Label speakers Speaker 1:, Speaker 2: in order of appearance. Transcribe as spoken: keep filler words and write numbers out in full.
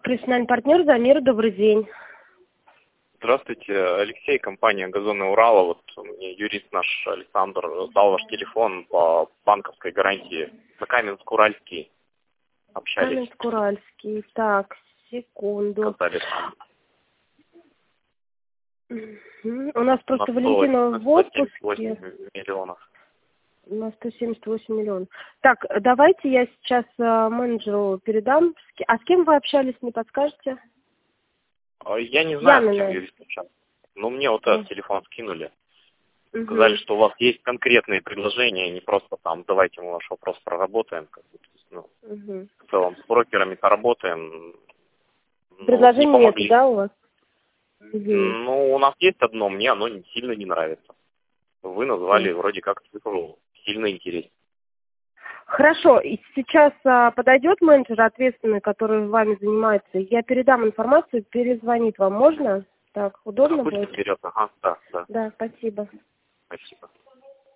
Speaker 1: Профессиональный партнер Замир, добрый день.
Speaker 2: Здравствуйте, Алексей, компания «Газоны Урала». Вот мне юрист наш Александр дал ваш телефон по банковской гарантии. На Каменск-Уральский общались.
Speaker 1: Каменск-Уральский. Так, секунду.
Speaker 2: Сказали там.
Speaker 1: Мгм. У нас просто
Speaker 2: На сто,
Speaker 1: Валентина
Speaker 2: на
Speaker 1: в
Speaker 2: сто семьдесят
Speaker 1: отпуске.
Speaker 2: восемь миллионов.
Speaker 1: На сто семьдесят восемь миллионов. Так, давайте я сейчас а, менеджеру передам. С ки- А с кем вы общались, не подскажете?
Speaker 2: А Я не знаю, с кем
Speaker 1: Янина.
Speaker 2: юрист общался. Но мне вот
Speaker 1: Мгм.
Speaker 2: этот телефон скинули. Сказали,
Speaker 1: Мгм.
Speaker 2: что у вас есть конкретные предложения, не просто там, давайте мы ваш вопрос проработаем. Как бы, то есть, ну,
Speaker 1: Мгм.
Speaker 2: в целом с брокерами-то работаем. Ну, вот не
Speaker 1: Предложений нету,
Speaker 2: помогли.
Speaker 1: да, у вас? Мгм.
Speaker 2: Ну, у нас есть одно, мне оно не- сильно не нравится. Вы назвали
Speaker 1: Мгм.
Speaker 2: вроде как цифру сильно интереснее.
Speaker 1: Хорошо, и сейчас а, подойдет менеджер ответственный, который вами занимается. Я передам информацию, перезвонит вам. Можно? Так,
Speaker 2: Да,
Speaker 1: удобно
Speaker 2: пусть
Speaker 1: будет?
Speaker 2: берет. Ага, да, да,
Speaker 1: Да, спасибо.
Speaker 2: спасибо.